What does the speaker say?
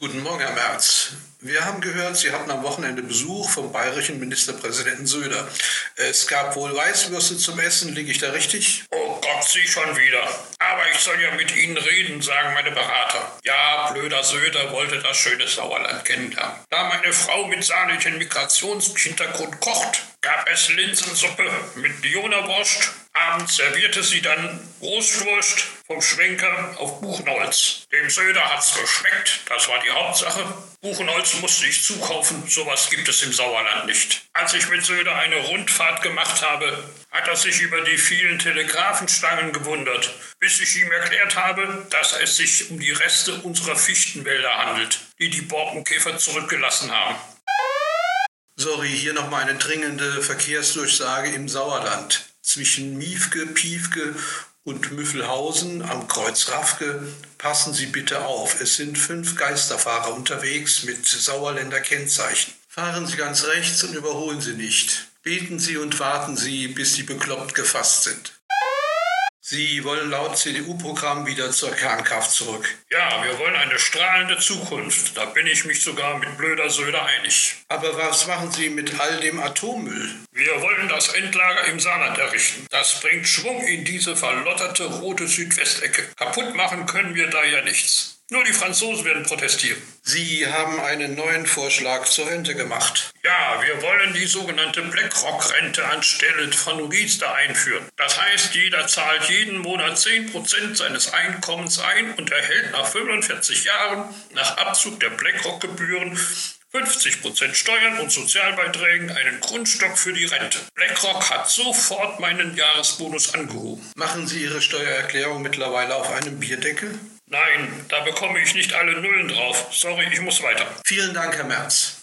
Guten Morgen, Herr Merz. Wir haben gehört, Sie hatten am Wochenende Besuch vom bayerischen Ministerpräsidenten Söder. Es gab wohl Weißwürste zum Essen, liege ich da richtig? Oh Gott, Sie schon wieder. Aber ich soll ja mit Ihnen reden, sagen meine Berater. Ja, blöder Söder wollte das schöne Sauerland kennenlernen. Da meine Frau mit sahnigem Migrationshintergrund kocht, gab es Linsensuppe mit Dionerwurst. Abends servierte sie dann Roastwurst vom Schwenker auf Buchenholz. Dem Söder hat's geschmeckt, das war die Hauptsache. Buchenholz musste ich zukaufen, sowas gibt es im Sauerland nicht. Als ich mit Söder eine Rundfahrt gemacht habe, hat er sich über die vielen Telegrafenstangen gewundert, bis ich ihm erklärt habe, dass es sich um die Reste unserer Fichtenwälder handelt, die die Borkenkäfer zurückgelassen haben. Sorry, hier nochmal eine dringende Verkehrsdurchsage im Sauerland. Zwischen Miefke, Piefke und Müffelhausen am Kreuz Raffke passen Sie bitte auf. Es sind 5 Geisterfahrer unterwegs mit Sauerländer Kennzeichen. Fahren Sie ganz rechts und überholen Sie nicht. Beten Sie und warten Sie, bis Sie bekloppt gefasst sind. Sie wollen laut CDU-Programm wieder zur Kernkraft zurück. Ja, wir wollen eine strahlende Zukunft. Da bin ich mich sogar mit blöder Söder einig. Aber was machen Sie mit all dem Atommüll? Wir wollen das Endlager im Saarland errichten. Das bringt Schwung in diese verlotterte rote Südwestecke. Kaputt machen können wir da ja nichts. Nur die Franzosen werden protestieren. Sie haben einen neuen Vorschlag zur Rente gemacht. Ja, wir wollen die sogenannte BlackRock-Rente anstelle von Riester einführen. Das heißt, jeder zahlt jeden Monat 10% seines Einkommens ein und erhält nach 45 Jahren nach Abzug der BlackRock-Gebühren 50% Steuern und Sozialbeiträgen einen Grundstock für die Rente. BlackRock hat sofort meinen Jahresbonus angehoben. Machen Sie Ihre Steuererklärung mittlerweile auf einem Bierdeckel? Nein, da bekomme ich nicht alle Nullen drauf. Sorry, ich muss weiter. Vielen Dank, Herr Merz.